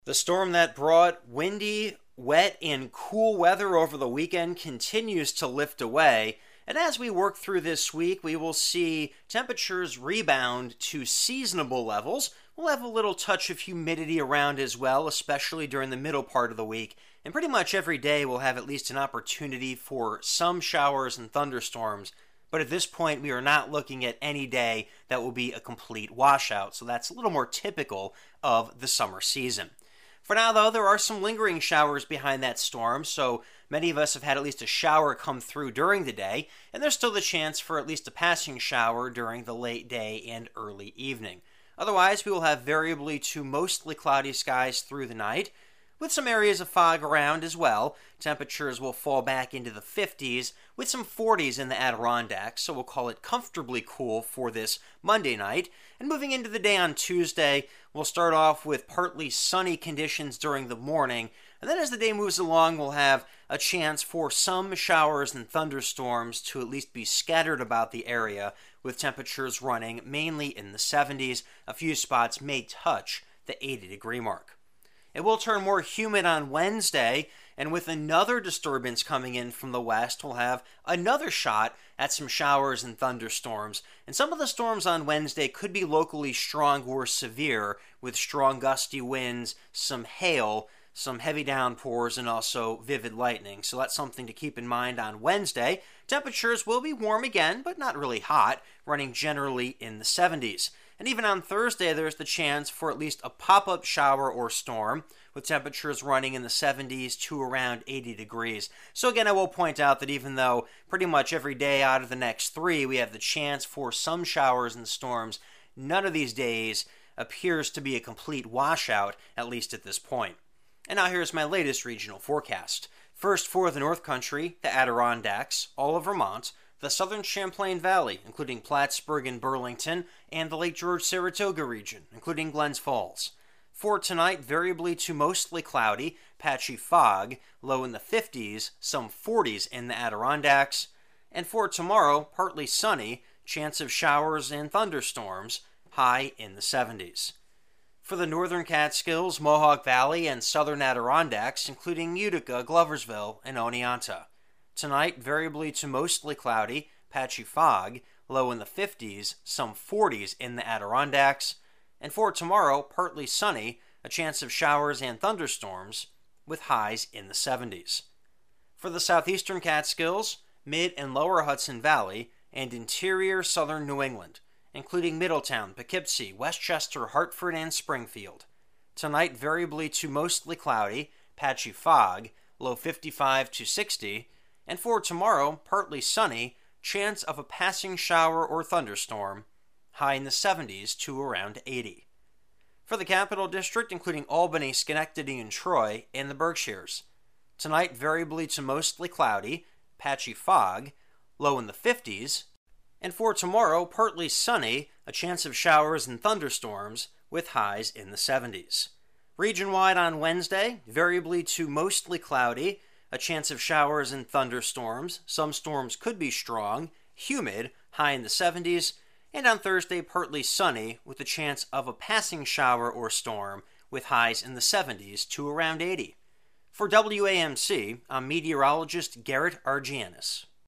The storm that brought windy, wet, and cool weather over the weekend continues to lift away. And as we work through this week, we will see temperatures rebound to seasonable levels. We'll have a little touch of humidity around as well, especially during the middle part of the week. And pretty much every day we'll have at least an opportunity for some showers and thunderstorms. But at this point, we are not looking at any day that will be a complete washout. So that's a little more typical of the summer season. For now, though, there are some lingering showers behind that storm, so many of us have had at least a shower come through during the day, and there's still the chance for at least a passing shower during the late day and early evening. Otherwise, we will have variably to mostly cloudy skies through the night, with some areas of fog around as well. Temperatures will fall back into the 50s, with some 40s in the Adirondacks, so we'll call it comfortably cool for this Monday night. And moving into the day on Tuesday, we'll start off with partly sunny conditions during the morning, and then as the day moves along, we'll have a chance for some showers and thunderstorms to at least be scattered about the area, with temperatures running mainly in the 70s. A few spots may touch the 80-degree mark. It will turn more humid on Wednesday, and with another disturbance coming in from the west, we'll have another shot at some showers and thunderstorms. And some of the storms on Wednesday could be locally strong or severe, with strong gusty winds, some hail, some heavy downpours, and also vivid lightning. So that's something to keep in mind on Wednesday. Temperatures will be warm again, but not really hot, running generally in the 70s. And even on Thursday, there's the chance for at least a pop-up shower or storm, with temperatures running in the 70s to around 80 degrees. So again, I will point out that even though pretty much every day out of the next three we have the chance for some showers and storms, none of these days appears to be a complete washout, at least at this point. And now here's my latest regional forecast. First, for the North Country, the Adirondacks, all of Vermont, the southern Champlain Valley, including Plattsburgh and Burlington, and the Lake George-Saratoga region, including Glens Falls. For tonight, variably to mostly cloudy, patchy fog, low in the 50s, some 40s in the Adirondacks. And for tomorrow, partly sunny, chance of showers and thunderstorms, high in the 70s. For the northern Catskills, Mohawk Valley, and southern Adirondacks, including Utica, Gloversville, and Oneonta. Tonight, variably to mostly cloudy, patchy fog, low in the 50s, some 40s in the Adirondacks. And for tomorrow, partly sunny, a chance of showers and thunderstorms, with highs in the 70s. For the southeastern Catskills, mid and lower Hudson Valley, and interior southern New England, including Middletown, Poughkeepsie, Westchester, Hartford, and Springfield. Tonight, variably to mostly cloudy, patchy fog, low 55 to 60, and for tomorrow, partly sunny, chance of a passing shower or thunderstorm, high in the 70s to around 80. For the Capital District, including Albany, Schenectady, and Troy, and the Berkshires. Tonight, variably to mostly cloudy, patchy fog, low in the 50s, and for tomorrow, partly sunny, a chance of showers and thunderstorms, with highs in the 70s. Region-wide on Wednesday, variably to mostly cloudy, a chance of showers and thunderstorms. Some storms could be strong, humid, high in the 70s, and on Thursday, partly sunny, with a chance of a passing shower or storm, with highs in the 70s to around 80. For WAMC, I'm meteorologist Garrett Argianis.